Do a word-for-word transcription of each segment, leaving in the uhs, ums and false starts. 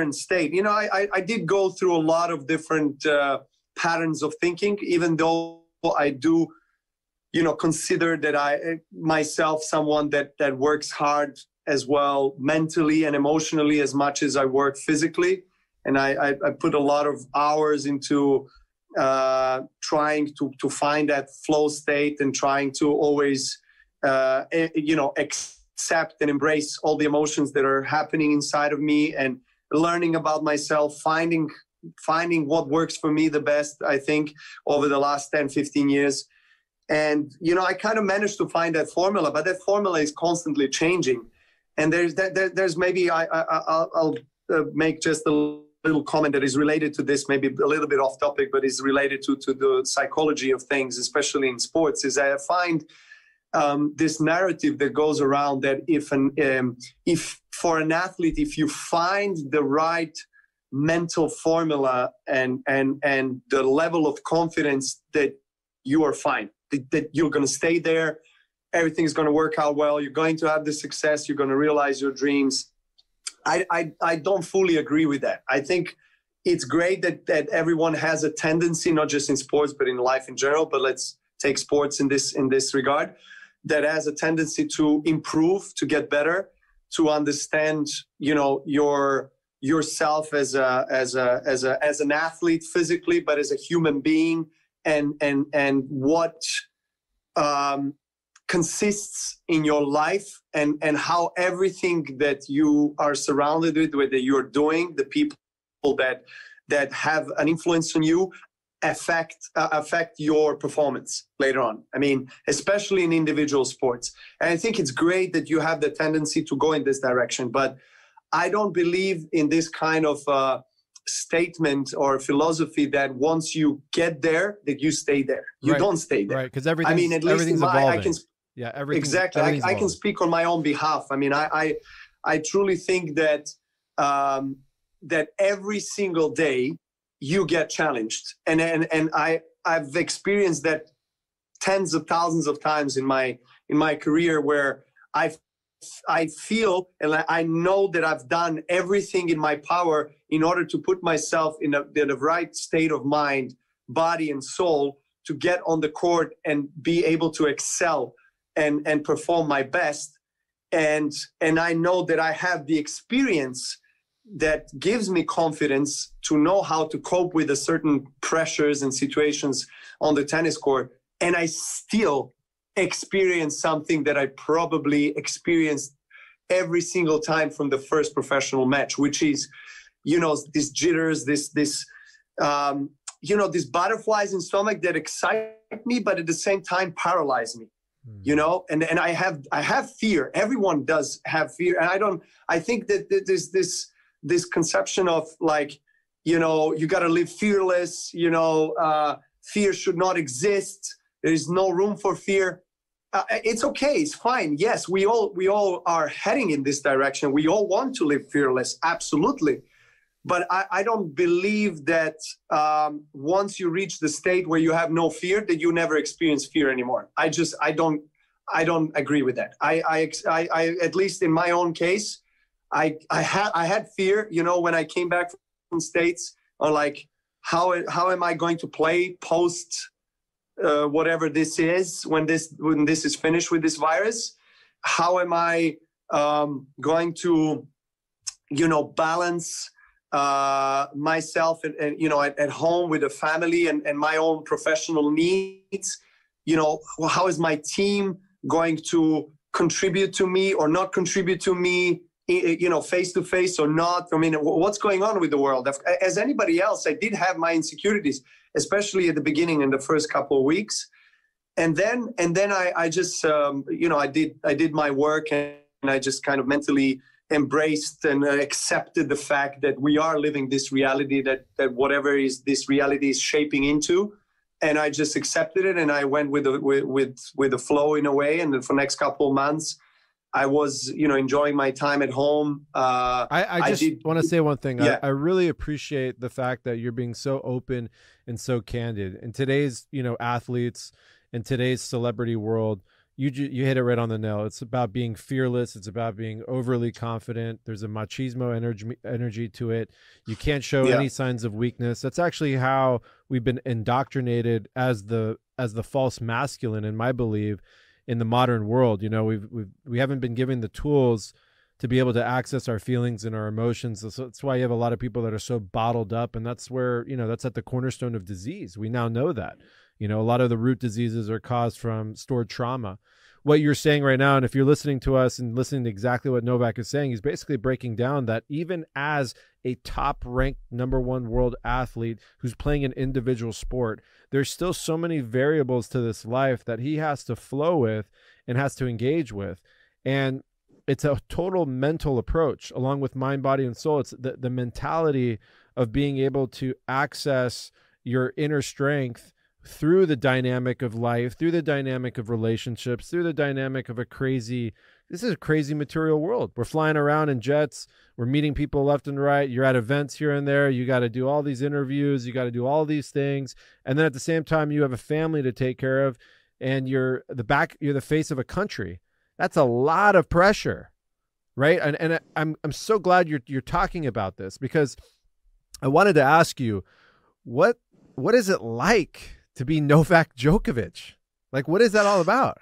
different state. You know, I, I, I did go through a lot of different uh, patterns of thinking, even though I do, you know, consider that I myself someone that that works hard as well mentally and emotionally as much as I work physically. And I, I, I put a lot of hours into uh, trying to, to find that flow state and trying to always, uh, you know, accept and embrace all the emotions that are happening inside of me, and learning about myself, finding finding what works for me the best, I think, over the last ten, fifteen years. And, you know, I kind of managed to find that formula, but that formula is constantly changing. And there's that, there, there's maybe, I, I, I'll, I'll uh, make just a little comment that is related to this, maybe a little bit off topic, but is related to, to the psychology of things, especially in sports, is I find um, this narrative that goes around that if an, um, if for an athlete, if you find the right mental formula and, and, and the level of confidence that you are fine, that you're going to stay there, everything's going to work out well, you're going to have the success, you're going to realize your dreams. I, I, I don't fully agree with that. I think it's great that, that everyone has a tendency, not just in sports, but in life in general, but let's take sports in this, in this regard, that has a tendency to improve, to get better, to understand, you know, your yourself as a, as a, as a, as an athlete physically, but as a human being, and and and what um, consists in your life, and and how everything that you are surrounded with, whether you're doing, the people that that have an influence on you, affect uh, affect your performance later on. I mean, especially in individual sports. And I think it's great that you have the tendency to go in this direction, but I don't believe in this kind of uh, statement or philosophy that once you get there, that you stay there. You right. don't stay there. Right, because everything. I mean, at least in my, I can. Yeah, everything. Exactly. I, I can speak on my own behalf. I mean, I, I, I truly think that um, that every single day you get challenged, and and and I I've experienced that tens of thousands of times in my in my career, where I've I feel and I know that I've done everything in my power in order to put myself in, a, in the right state of mind, body, and soul to get on the court and be able to excel and, and perform my best. And, and I know that I have the experience that gives me confidence to know how to cope with the certain pressures and situations on the tennis court. And I still experience something that I probably experienced every single time from the first professional match, which is, you know, these jitters, this, this, um, you know, these butterflies in stomach that excite me, but at the same time paralyze me, mm. you know, and, and I have, I have fear. Everyone does have fear. And I don't, I think that there's this, this conception of like, you know, you got to live fearless, you know, uh, fear should not exist. There is no room for fear. Uh, it's okay. It's fine. Yes, we all we all are heading in this direction. We all want to live fearless. Absolutely. But I, I don't believe that um, once you reach the state where you have no fear, that you never experience fear anymore. I just I don't I don't agree with that. I I, I, I at least in my own case, I I had I had fear. You know, when I came back from States, or like how how am I going to play post uh, whatever this is when this when this is finished with this virus? How am I um, going to, you know, balance uh, myself and, and you know at, at home with a family and, and my own professional needs? You know, how is my team going to contribute to me or not contribute to me? You know, face to face or not? I mean, what's going on with the world? As anybody else, I did have my insecurities, especially at the beginning in the first couple of weeks. And then, and then I, I just, um, you know, I did, I did my work, and I just kind of mentally embraced and accepted the fact that we are living this reality, that, that whatever is this reality is shaping into. And I just accepted it, and I went with the, with, with, with the flow in a way. And then for the next couple of months, I was, you know, enjoying my time at home. Uh, I, I just I want to say one thing. Yeah. I, I really appreciate the fact that you're being so open and so candid. In today's, you know, athletes, in today's celebrity world, you you hit it right on the nail. It's about being fearless. It's about being overly confident. There's a machismo energy energy to it. You can't show yeah. any signs of weakness. That's actually how we've been indoctrinated as the as the false masculine, in my belief, in the modern world. You know, we've we've we haven't been given the tools to be able to access our feelings and our emotions. So that's why you have a lot of people that are so bottled up, and that's where, you know, that's at the cornerstone of disease. We now know that. You know, a lot of the root diseases are caused from stored trauma. What you're saying right now, and if you're listening to us and listening to exactly what Novak is saying, he's basically breaking down that even as a top-ranked number one world athlete who's playing an individual sport, there's still so many variables to this life that he has to flow with and has to engage with. And it's a total mental approach along with mind, body, and soul. It's the, the mentality of being able to access your inner strength through the dynamic of life, through the dynamic of relationships, through the dynamic of a crazy, this is a crazy material world. We're flying around in jets. We're meeting people left and right. You're at events here and there. You got to do all these interviews. You got to do all these things. And then at the same time, you have a family to take care of, and you're the back, you're the face of a country. That's a lot of pressure, right? And and I'm I'm so glad you're you're talking about this, because I wanted to ask you, what what is it like to be Novak Djokovic? Like, what is that all about?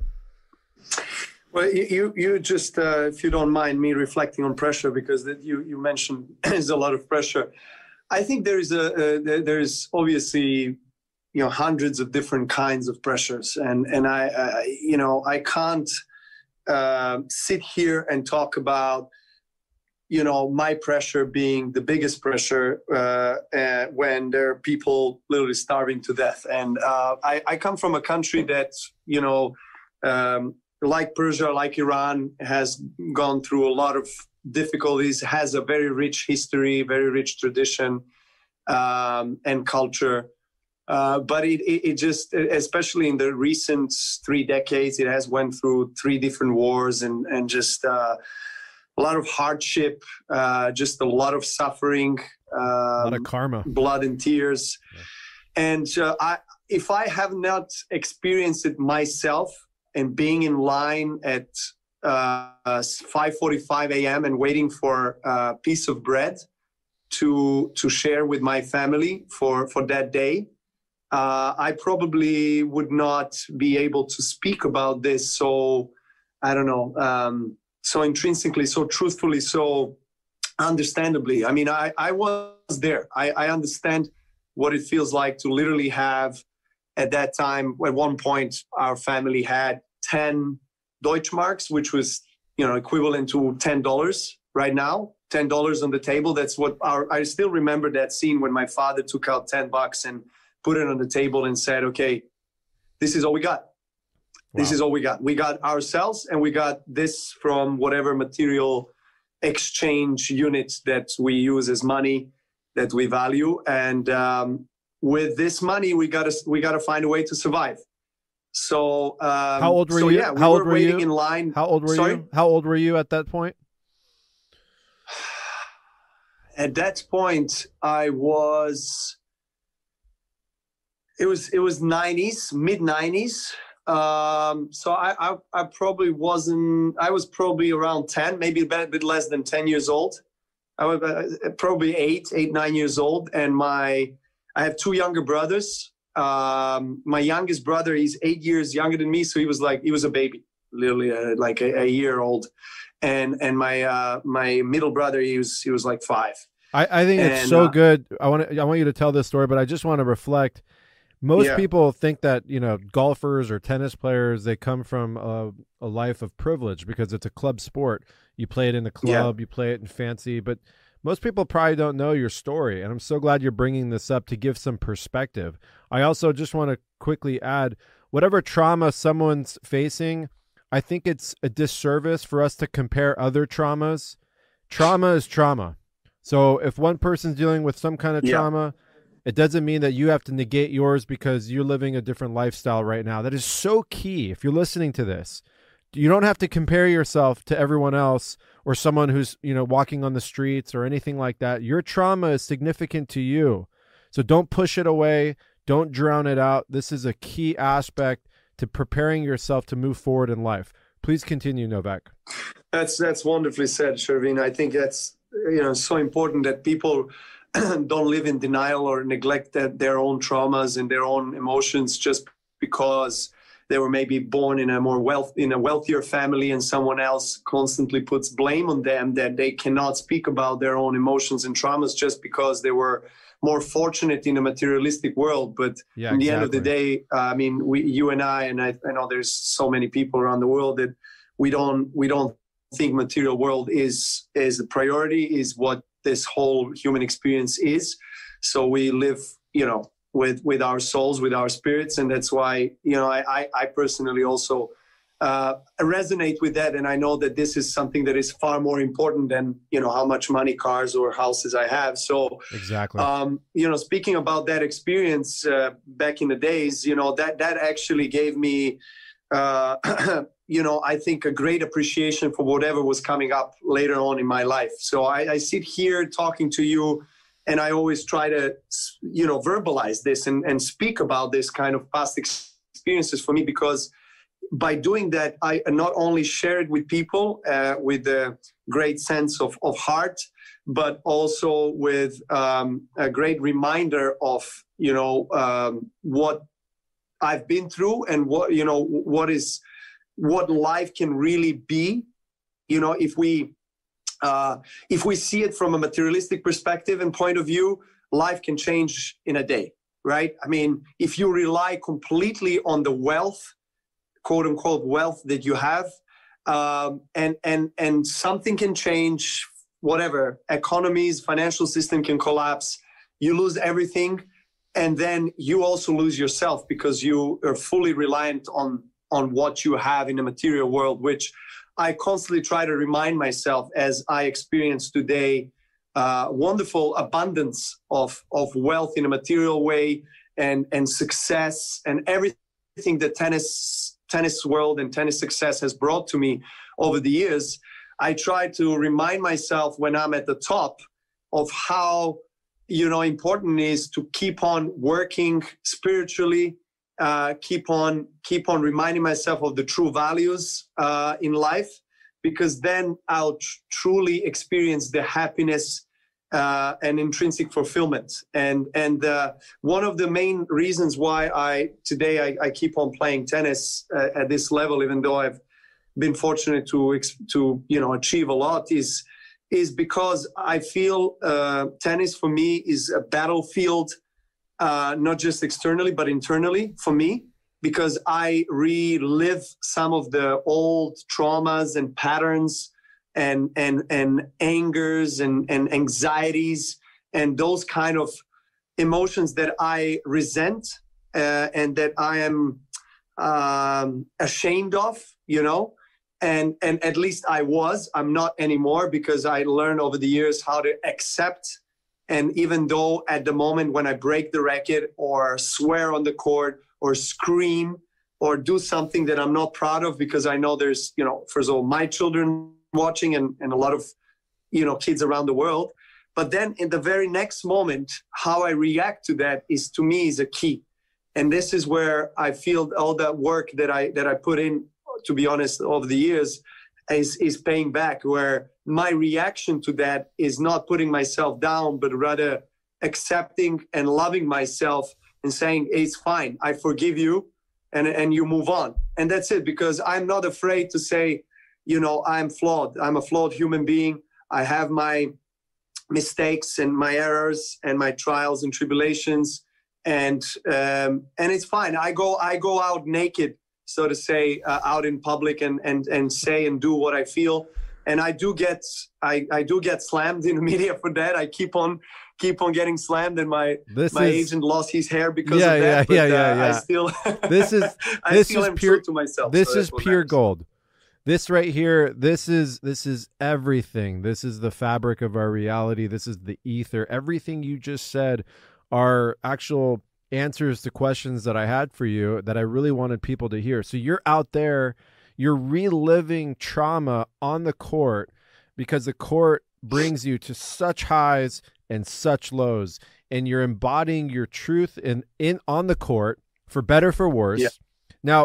Well, you you just, uh, if you don't mind me reflecting on pressure, because that you you mentioned there's a lot of pressure. I think there is a uh, there is obviously, you know, hundreds of different kinds of pressures, and and I, I you know I can't uh, sit here and talk about, you know, my pressure being the biggest pressure uh, uh, when there are people literally starving to death. And uh, I, I come from a country that, you know, um, like Persia, like Iran, has gone through a lot of difficulties, has a very rich history, very rich tradition um, and culture. Uh, but it, it, it just, especially in the recent three decades, it has went through three different wars and, and just... Uh, a lot of hardship, uh, just a lot of suffering, um, a lot of karma, blood and tears. Yeah. And uh, I, if I have not experienced it myself, and being in line at uh, five forty-five a.m. and waiting for a piece of bread to to share with my family for, for that day, uh, I probably would not be able to speak about this. So, I don't know, um, so intrinsically, so truthfully, so understandably. I mean, I, I was there. I, I understand what it feels like to literally have, at that time, at one point, our family had ten Deutschmarks, which was, you know, equivalent to ten dollars right now, ten dollars on the table. That's what our, I still remember that scene when my father took out ten bucks and put it on the table and said, okay, this is all we got. Wow. This is all we got. We got ourselves, and we got this from whatever material exchange units that we use as money that we value. And um, with this money, we gotta we gotta find a way to survive. So um, how old were so, you? Yeah, we how were old were waiting you? in line. How old were Sorry? you? How old were you at that point? At that point, I was. It was it was nineties, mid nineties. Um, so I, I I probably wasn't. I was probably around ten, maybe a bit, bit less than ten years old. I was uh, probably eight, eight, nine years old, and my I have two younger brothers. Um, my youngest brother, he's eight years younger than me, so he was like he was a baby, literally uh, like a, a year old, and and my uh, my middle brother, he was he was like five. I, I think and, it's so uh, good. I want to I want you to tell this story, but I just want to reflect. Most yeah. people think that, you know, golfers or tennis players, they come from a, a life of privilege because it's a club sport. You play it in the club, yeah. you play it in fancy, but most people probably don't know your story. And I'm so glad you're bringing this up to give some perspective. I also just want to quickly add, whatever trauma someone's facing, I think it's a disservice for us to compare other traumas. Trauma is trauma. So if one person's dealing with some kind of yeah. trauma, it doesn't mean that you have to negate yours because you're living a different lifestyle right now. That is so key. If you're listening to this, you don't have to compare yourself to everyone else or someone who's, you know, walking on the streets or anything like that. Your trauma is significant to you. So don't push it away. Don't drown it out. This is a key aspect to preparing yourself to move forward in life. Please continue, Novak. That's that's wonderfully said, Shervin. I think that's you know so important that people don't live in denial or neglect that their own traumas and their own emotions just because they were maybe born in a more wealth in a wealthier family and someone else constantly puts blame on them, that they cannot speak about their own emotions and traumas just because they were more fortunate in a materialistic world. But yeah, in the exactly. end of the day, uh, I mean, we, you and I, and I, I know there's so many people around the world that we don't we don't think material world is is the priority, is what this whole human experience is. So we live, you know, with with our souls, with our spirits, and that's why, you know, I I personally also uh, resonate with that, and I know that this is something that is far more important than, you know, how much money, cars, or houses I have. So exactly, um, you know, speaking about that experience uh, back in the days, you know, that that actually gave me, uh, you know, I think a great appreciation for whatever was coming up later on in my life. So I, I sit here talking to you, and I always try to, you know, verbalize this and, and speak about this kind of past experiences for me, because by doing that, I not only share it with people uh, with a great sense of, of heart, but also with um, a great reminder of, you know, um, what I've been through and what, you know, what is, what life can really be, you know, if we, uh, if we see it from a materialistic perspective and point of view, life can change in a day, right? I mean, if you rely completely on the wealth, quote unquote wealth that you have, um, and and and something can change, whatever, economies, financial system can collapse, you lose everything, and then you also lose yourself because you are fully reliant on on what you have in the material world, which I constantly try to remind myself as I experience today uh, wonderful abundance of of wealth in a material way, and and success and everything that tennis tennis world and tennis success has brought to me over the years. I try to remind myself when I'm at the top of how, you know, important it is to keep on working spiritually, uh, keep on keep on reminding myself of the true values uh, in life, because then I'll tr- truly experience the happiness uh, and intrinsic fulfillment. And and uh, one of the main reasons why I today I, I keep on playing tennis uh, at this level, even though I've been fortunate to to you know achieve a lot, is is because I feel uh, tennis for me is a battlefield, uh, not just externally but internally for me, because I relive some of the old traumas and patterns and and and angers and, and anxieties and those kind of emotions that I resent uh, and that I am um, ashamed of, you know, and and at least I was. I'm not anymore, because I learned over the years how to accept. And even though at the moment when I break the racket or swear on the court or scream or do something that I'm not proud of, because I know there's, you know, first of all, my children watching and, and a lot of, you know, kids around the world. But then in the very next moment, how I react to that is, to me, is a key. And this is where I feel all that work that I that I put in, to be honest, over the years is, is paying back, where my reaction to that is not putting myself down, but rather accepting and loving myself and saying, hey, it's fine, I forgive you, and, and you move on. And that's it, because I'm not afraid to say, you know, I'm flawed. I'm a flawed human being. I have my mistakes and my errors and my trials and tribulations. And um, and it's fine. I go I go out naked, so to say, uh, out in public and, and and say and do what I feel. And I do get I, I do get slammed in the media for that. I keep on keep on getting slammed, and my this my is, agent lost his hair because yeah, of that. Yeah, but, yeah, yeah, uh, yeah. I still this is I this still is am pure true to myself. This so is pure gold. This right here, this is this is everything. This is the fabric of our reality. This is the ether. Everything you just said are actual answers to questions that I had for you that I really wanted people to hear. So you're out there, you're reliving trauma on the court, because the court brings you to such highs and such lows, and you're embodying your truth in, in on the court, for better, for worse. Yeah. Now,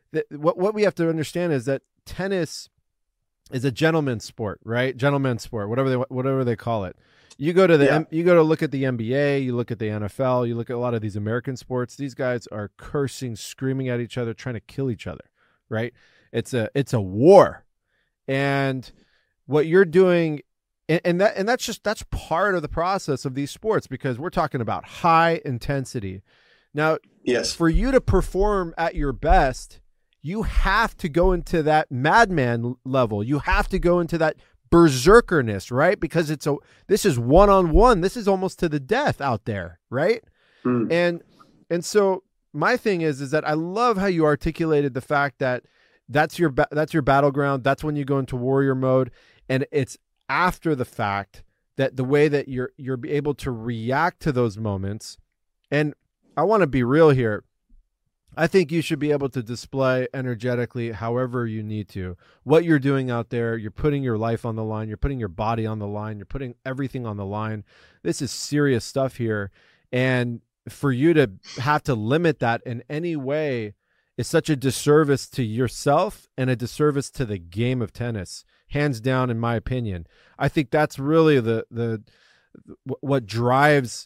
th- what what we have to understand is that tennis is a gentleman's sport, right? Gentleman's sport, whatever they whatever they call it. You go to the yeah. you go to look at the N B A, you look at the N F L, you look at a lot of these American sports. These guys are cursing, screaming at each other, trying to kill each other, right? It's a it's a war. And what you're doing, and, and that and that's just that's part of the process of these sports, because we're talking about high intensity. Now, yes, for you to perform at your best, you have to go into that madman level. You have to go into that berserkerness, right? Because it's a this is one on one. This is almost to the death out there, right? Mm. And and so my thing is is that I love how you articulated the fact that that's your that's your battleground. That's when you go into warrior mode, and it's after the fact that the way that you're you're able to react to those moments. And I want to be real here. I think you should be able to display energetically however you need to. What you're doing out there, you're putting your life on the line, you're putting your body on the line, you're putting everything on the line. This is serious stuff here. And for you to have to limit that in any way is such a disservice to yourself and a disservice to the game of tennis, hands down, in my opinion. I think that's really the the what drives.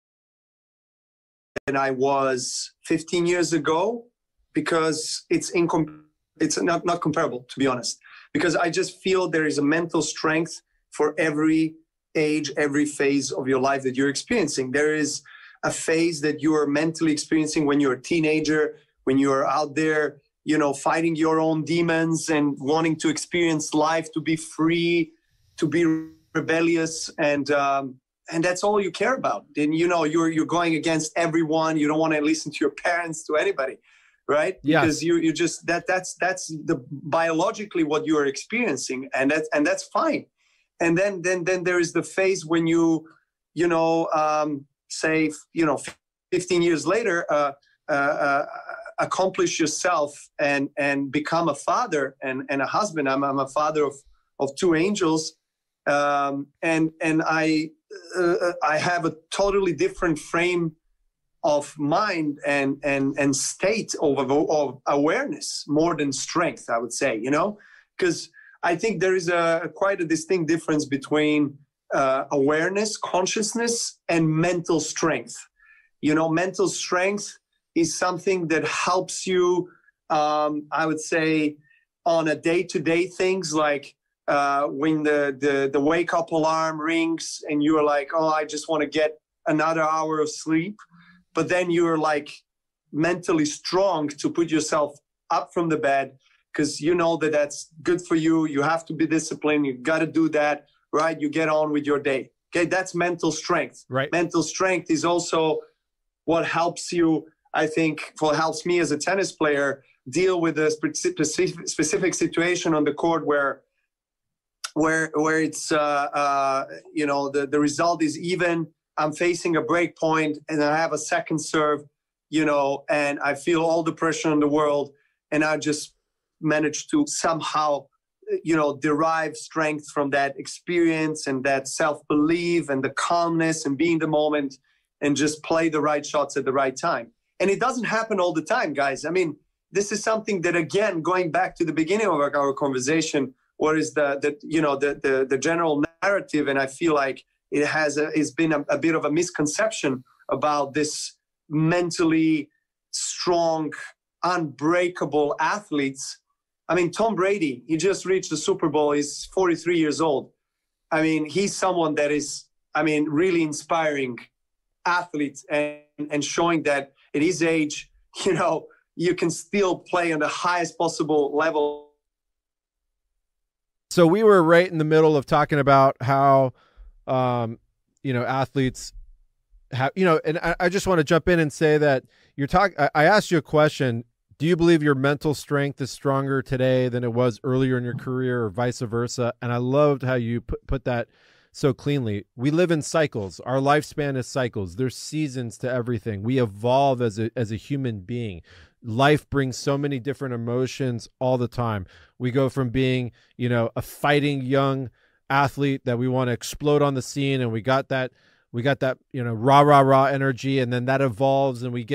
And I was fifteen years ago, because it's incom- it's not, not comparable, to be honest, because I just feel there is a mental strength for every age, every phase of your life that you're experiencing. There is a phase that you are mentally experiencing when you're a teenager, when you're out there, you know, fighting your own demons and wanting to experience life, to be free, to be rebellious, and um, and that's all you care about. Then, you know, you're you're going against everyone. You don't want to listen to your parents, to anybody, right? Yeah. Because you you just that that's that's the biologically what you are experiencing, and that's and that's fine. And then then then there is the phase when you you know um, say you know fifteen years later uh, uh, uh, accomplish yourself and and become a father and and a husband. I'm I'm a father of of two angels, um, and and I. Uh, I have a totally different frame of mind and and and state of, of awareness, more than strength, I would say, you know, because I think there is a quite a distinct difference between uh, awareness, consciousness, and mental strength. You know, mental strength is something that helps you, um, I would say, on a day-to-day things like Uh, when the, the, the wake-up alarm rings and you're like, oh, I just want to get another hour of sleep. But then you're like mentally strong to put yourself up from the bed because you know that that's good for you. You have to be disciplined. You got to do that, right? You get on with your day. Okay, that's mental strength. Right. Mental strength is also what helps you, I think, what helps me as a tennis player deal with a specific, specific situation on the court where where where it's, uh, uh, you know, the, the result is even, I'm facing a break point and I have a second serve, you know, and I feel all the pressure in the world and I just manage to somehow, you know, derive strength from that experience and that self-belief and the calmness and being the moment and just play the right shots at the right time. And it doesn't happen all the time, guys. I mean, this is something that, again, going back to the beginning of our, our conversation, what is the, the you know the, the the general narrative, and I feel like it has a, it's been a, a bit of a misconception about this mentally strong, unbreakable athletes. I mean, Tom Brady, he just reached the Super Bowl. He's forty-three years old. I mean, he's someone that is, I mean, really inspiring athletes and and showing that at his age, you know, you can still play on the highest possible level. So we were right in the middle of talking about how, um, you know, athletes have, you know, and I, I just want to jump in and say that you're talking, I asked you a question. Do you believe your mental strength is stronger today than it was earlier in your career or vice versa? And I loved how you put, put that so cleanly. We live in cycles. Our lifespan is cycles. There's seasons to everything. We evolve as a, as a human being. Life brings so many different emotions all the time. We go from being, you know, a fighting young athlete that we want to explode on the scene, and we got that, we got that, you know, rah, rah, rah energy, and then that evolves and we get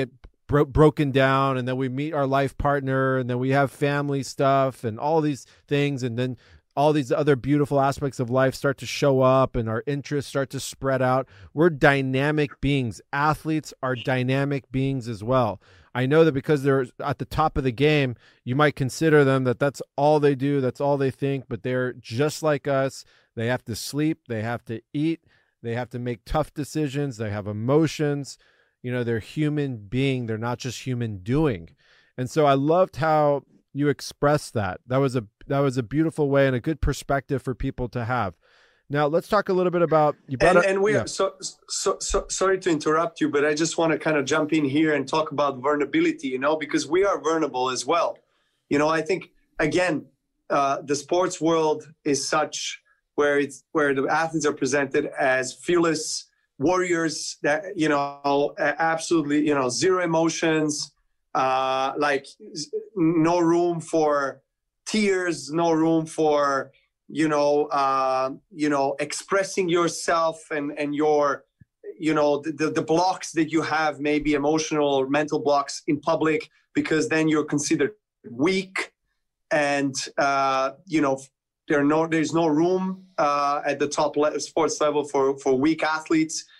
bro- broken down, and then we meet our life partner, and then we have family stuff and all these things, and then all these other beautiful aspects of life start to show up, and our interests start to spread out. We're dynamic beings. Athletes are dynamic beings as well. I know that because they're at the top of the game, you might consider them that that's all they do, that's all they think, but they're just like us. They have to sleep, they have to eat, they have to make tough decisions, they have emotions. You know, they're human being, they're not just human doing. And so I loved how you expressed that. That was a that was a beautiful way and a good perspective for people to have. Now let's talk a little bit about you. And, up, and we yeah. are so, so so sorry to interrupt you, but I just want to kind of jump in here and talk about vulnerability. You know, because we are vulnerable as well. You know, I think again, uh, the sports world is such where it's where the athletes are presented as fearless warriors that, you know, absolutely, you know, zero emotions, uh, like no room for tears, no room for, you know, uh, you know, expressing yourself and, and your, you know, the, the blocks that you have, maybe emotional or mental blocks in public, because then you're considered weak. And, uh, you know, there are no, there's no room uh, at the top le- sports level for, for weak athletes.